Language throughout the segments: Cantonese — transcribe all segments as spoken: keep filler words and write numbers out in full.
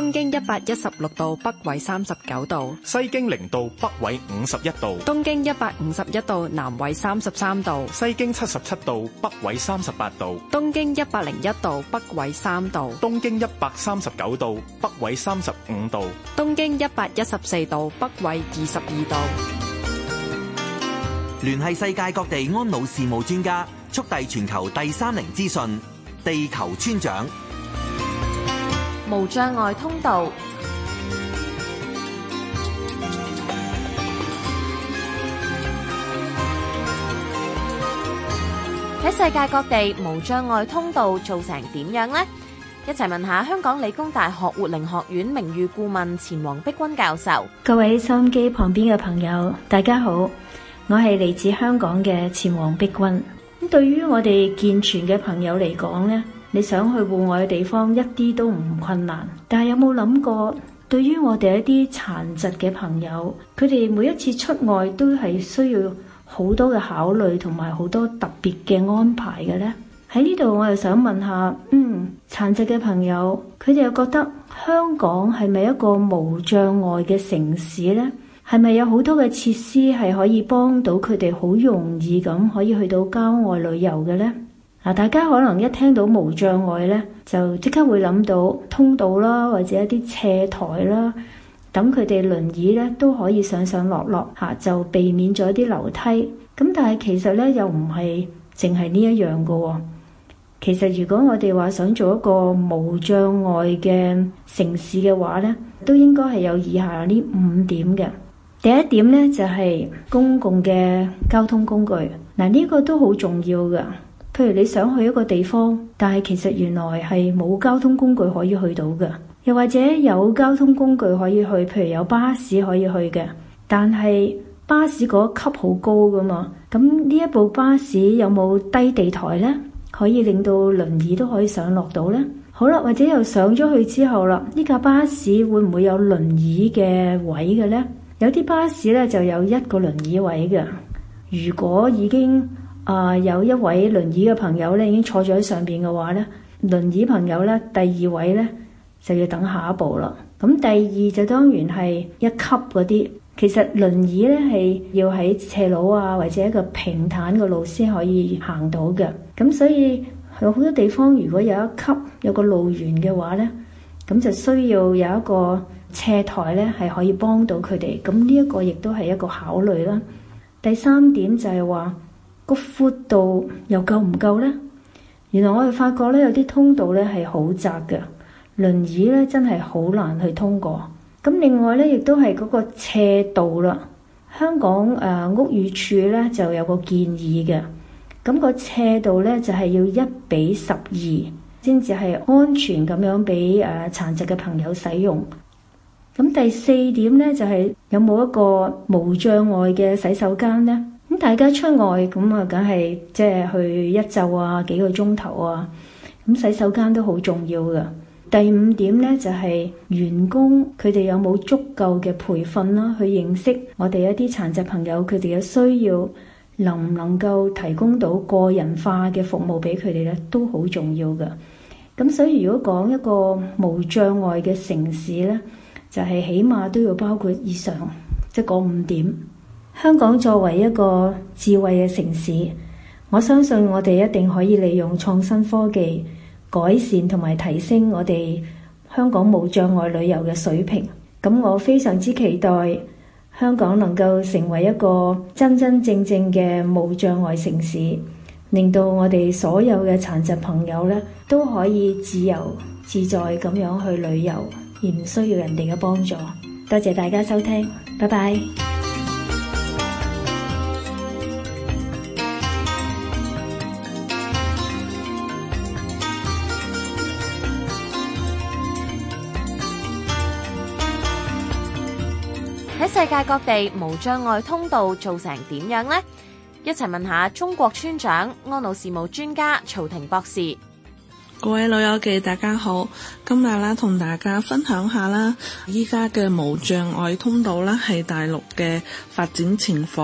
東經一百一十六度，北緯三十九度； 西經零度，北緯五十一度； 東經一百五十一度，南緯三十三度； 西經七十七度，北緯三十八度； 東經一百零一度，北緯三度； 東經一百三十九度，北緯三十五度； 東經一百一十四度，北緯二十二度。 聯繫世界各地安老事務專家，速遞全球第三齡資訊，地球村長。 無障礙通道。喺世界各地，無障礙通道做成點樣呢？一齊問下香港理工大學活齡學院名譽顧問錢黃碧君教授。 各位收音機旁邊嘅朋友，大家好，我係嚟自香港嘅錢黃碧君。咁對於我哋健全嘅朋友嚟講呢，你想去戶外嘅地方一啲都唔困難，但係有冇諗過，對於我哋一啲殘疾嘅朋友，佢哋每一次出外都係需要好多嘅考慮同埋好多特別嘅安排嘅呢？喺呢度我又想問下，嗯，殘疾嘅朋友，佢哋又覺得香港係咪一個無障礙嘅城市呢？係咪有好多嘅設施係可以幫到佢哋好容易咁可以去到郊外旅遊嘅呢？嗱，大家可能一聽到無障礙呢，就即刻會諗到通道啦，或者一啲斜台啦，等佢哋輪椅呢都可以上上落落嚇，就避免咗一啲樓梯。咁但係其實呢，又唔係淨係呢一樣嘅喎。其實如果我哋話想做一個無障礙嘅城市嘅話呢，都應該係有以下呢五點嘅。第一點呢，就係公共嘅交通工具。嗱，呢個都好重要嘅。譬如你想去一個地方，但係其實原來係冇交通工具可以去到嘅，又或者有交通工具可以去，譬如有巴士可以去嘅，但係巴士嗰級好高噶嘛，咁呢一部巴士有冇低地台呢？可以令到輪椅都可以上落到呢？好啦，或者又上咗去之後啦，呢架巴士會唔會有輪椅嘅位嘅呢？有啲巴士呢就有一個輪椅位嘅。如果已經啊、呃、有一位輪椅嘅朋友呢已經坐咗喺上邊嘅話呢，輪椅朋友呢第二位呢就要等下一步啦。咁第二就當然係一級嗰啲。其實輪椅呢係要喺斜路啊或者一個平坦嘅路先可以行到嘅。咁所以有好多地方如果有一級有個路緣嘅話呢，咁就需要有一個斜台呢係可以幫到佢哋。咁呢一個亦都係一個考慮啦。第三點就係話個闊度又夠唔夠呢？原來我哋發覺呢，有啲通道呢係好窄嘅，輪椅呢真係好難去通過。咁另外呢，亦都係嗰個斜度啦。香港誒、呃、屋宇署呢就有個建議嘅，咁、個斜度呢就係、是、要一比十二先至係安全咁樣俾誒殘疾嘅朋友使用。咁第四點呢，就係、是、有冇一個無障礙嘅洗手間呢？咁大家出外咁啊，梗係即係去一晝啊幾個鐘頭啊，咁洗手間都好重要嘅。第五點呢，就係、是、員工佢哋有冇足夠嘅培訓啦，去認識我哋一啲殘疾朋友佢哋嘅需要，能唔能夠提供到個人化嘅服務俾佢哋呢，都好重要嘅。咁所以如果講一個無障礙嘅城市呢，就係、是、起碼都要包括以上即係嗰五點。香港作為一個智慧嘅城市，我相信我哋一定可以利用創新科技改善同埋提升我哋香港無障礙旅遊嘅水平。咁我非常之期待香港能夠成為一個真真正正嘅無障礙城市，令到我哋所有嘅殘疾朋友呢都可以自由自在咁樣去旅遊，而唔需要人哋嘅幫助。多謝大家收聽，拜拜。 喺世界各地無障礙通道做成點樣呢？一齊問下中國村長安老事務專家曹婷博士。 各位老友記大家好，今日啦同大家分享下啦，依家嘅無障礙通道啦係大陸嘅發展情況。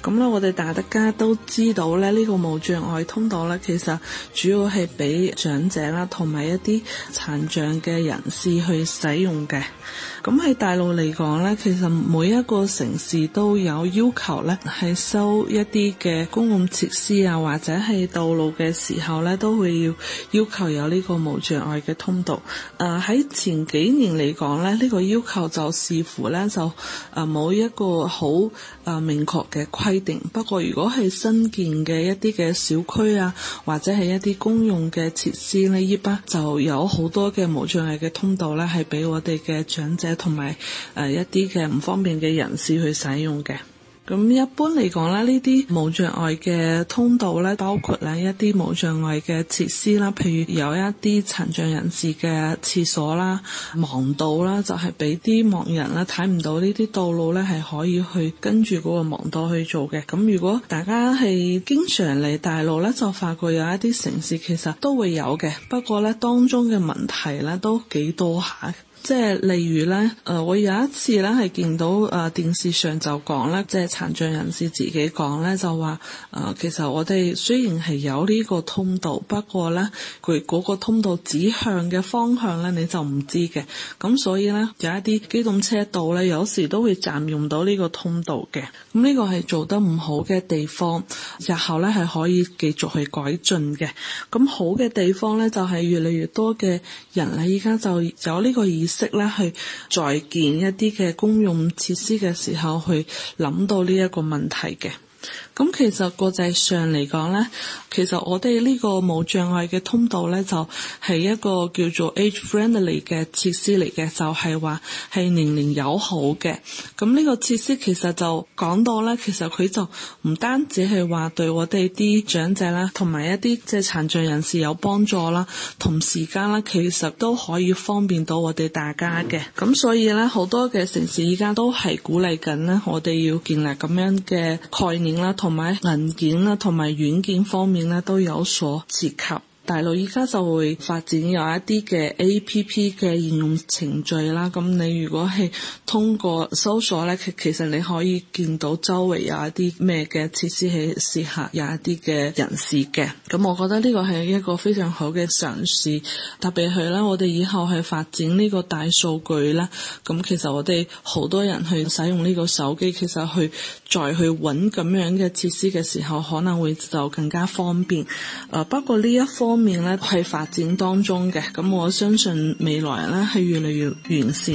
咁咧，我哋大家都知道咧，呢個無障礙通道咧，其實主要係俾長者啦，同埋一啲殘障嘅人士去使用嘅。咁喺大陸嚟講咧，其實每一個城市都有要求咧，係修一啲嘅公共設施啊，或者係道路嘅時候咧，都會要要求有呢個無障礙嘅通道。誒、呃、喺前幾年嚟講咧，呢、這個要求就視乎咧就誒冇、呃、一個好誒、呃、明確嘅規定。不過如果係新建嘅一啲嘅小區啊，或者係一啲公用嘅設施咧，依家就有好多嘅無障礙嘅通道咧，係俾我哋嘅長者同埋誒一啲嘅唔方便嘅人士去使用嘅。咁一般嚟講咧，呢啲無障礙嘅通道咧，包括咧一啲無障礙嘅設施啦，譬如有一啲殘障人士嘅廁所啦、盲道啦，就係俾啲盲人啦睇唔到呢啲道路咧，係可以去跟住嗰個盲道去做嘅。咁如果大家係經常嚟大陸咧，就發覺有一啲城市其實都會有嘅，不過咧當中嘅問題咧都幾多下。即係例如咧，誒、呃、我有一次咧係見到誒、呃、電視上就講咧，即係殘障人士自己講咧，就話誒、呃、其實我哋雖然係有呢個通道，不過咧佢嗰個通道指向嘅方向咧你就唔知嘅，咁所以咧有一啲機動車道咧有時都會佔用到呢個通道嘅，咁呢個係做得唔好嘅地方，日後咧係可以繼續去改進嘅。咁好嘅地方咧就係、是、越嚟越多嘅人咧，依家就有呢個意識識咧去再建一啲嘅公用設施嘅時候，去諗到呢一個問題嘅。咁其實國際上嚟講咧，其實我哋呢個無障礙嘅通道咧，就係、是、一個叫做 age friendly 嘅設施嚟嘅，就係話係年齡友好嘅。咁呢個設施其實就講到咧，其實佢就唔單止係話對我哋啲長者啦，同埋一啲即係殘障人士有幫助啦，同時間啦，其實都可以方便到我哋大家嘅。咁所以咧，好多嘅城市依家都係鼓勵緊咧，我哋要建立咁樣嘅概念啦，同埋硬件啦，同埋軟件方面咧都有所涉及。大陸依家就會發展有一啲嘅 A P P 嘅應用程序啦，咁你如果係通過搜索咧，其其實你可以見到周圍有一啲咩嘅設施係適合有一啲嘅人士嘅。咁我覺得呢個係一個非常好嘅嘗試，特別係咧我哋以後係發展呢個大數據啦，咁其實我哋好多人去使用呢個手機，其實去再去揾咁樣嘅設施嘅時候，可能會就更加方便。誒、呃、不過呢一方面咧係發展當中嘅，咁我相信未來咧係越嚟越完善。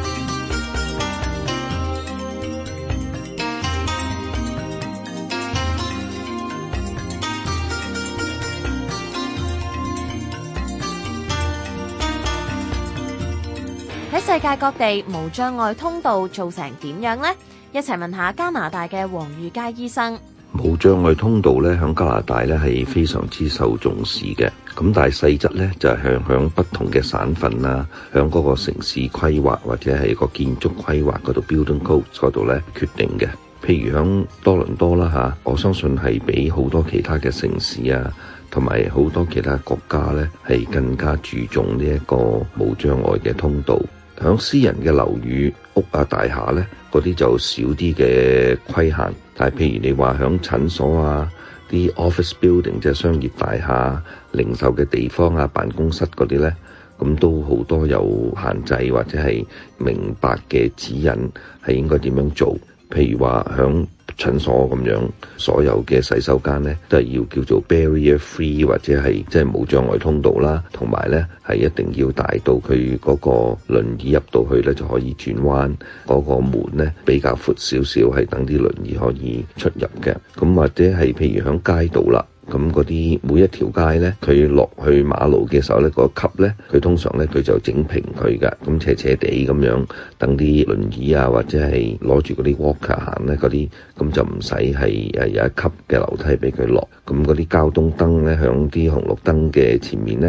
喺世界各地無障礙通道做成點樣呢？一齊問下加拿大嘅黃裕佳醫生。 無障礙通道咧，響加拿大咧係非常之受重視嘅。咁但係細則咧就係向響不同嘅省份啦，響嗰個城市規劃或者係個建築規劃嗰度 building code 嗰度咧決定嘅。譬如響多倫多啦吓，我相信係比好多其他嘅城市啊，同埋好多其他國家咧係更加注重呢一個無障礙嘅通道。響私人嘅樓宇屋啊大廈咧，嗰啲就少啲嘅規限。但係譬如你話響診所啊、啲 office building 即係商業大廈、零售嘅地方啊、辦公室嗰啲咧，咁都好多有限制或者係明白嘅指引係應該點樣做。譬如話響診所咁樣，所有嘅洗手間咧都係要叫做 barrier free 或者係即係無障礙通道啦，同埋咧係一定要大到佢嗰個輪椅入到去咧就可以轉彎，嗰個門咧比較闊少少，係等啲輪椅可以出入嘅。咁或者係譬如響街道啦。咁嗰啲每一條街咧，佢落去馬路嘅時候咧，個級咧，佢通常咧佢就整平佢㗎，咁斜斜地咁樣，等啲輪椅啊或者係攞住嗰啲 walker 行咧嗰啲，咁就唔使係誒有一級嘅樓梯俾佢落。咁嗰啲交通燈咧，響啲紅綠燈嘅前面咧，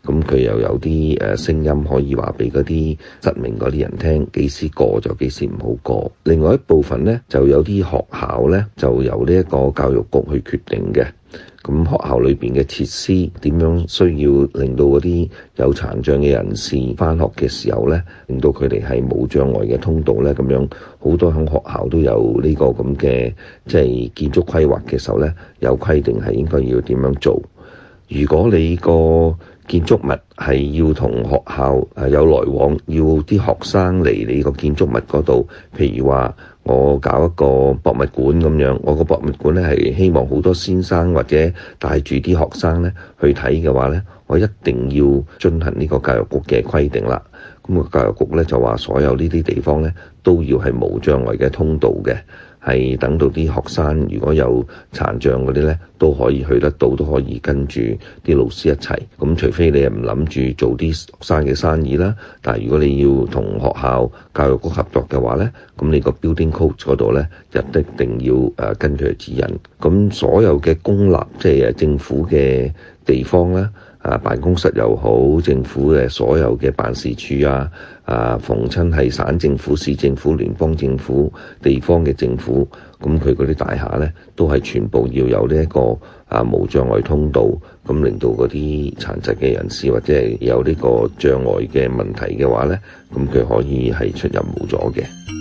咁佢又有啲誒聲音可以話俾嗰啲失明嗰啲人聽，幾時過就幾時唔好過。另外一部分呢，就有啲學校呢，就由呢一個教育局去決定嘅。咁學校裏邊嘅設施點樣需要令到嗰啲有殘障嘅人士返學嘅時候呢，令到佢哋係冇障礙嘅通道呢？咁樣好多響學校都有呢個咁嘅即係建築規劃嘅時候呢，有規定係應該要點樣做。如果你個建築物係要同學校誒有來往，要啲學生嚟你個建築物嗰度，譬如話我搞一個博物館咁樣，我個博物館咧係希望好多先生或者帶住啲學生咧去睇嘅話咧，我一定要遵行呢個教育局嘅規定啦。咁個教育局咧就話所有呢啲地方咧都要係無障礙嘅通道嘅。係等到啲學生如果有殘障嗰啲呢，都可以去得到，都可以跟住啲老師一齊。咁除非你係唔諗住做啲學生嘅生意啦，但係如果你要同學校教育局合作嘅話呢，咁你個 building code 嗰度呢，就一定要誒跟佢嘅指引。咁所有嘅公立即係政府嘅地方呢，啊辦公室又好，政府嘅所有嘅辦事處啊，啊逢親係省政府、市政府、聯邦政府、地方嘅政府，咁佢嗰啲大廈呢，都係全部要有呢一個啊無障礙通道，咁令到嗰啲殘疾嘅人士或者係有呢個障礙嘅問題嘅話呢，咁佢可以係出入無阻嘅。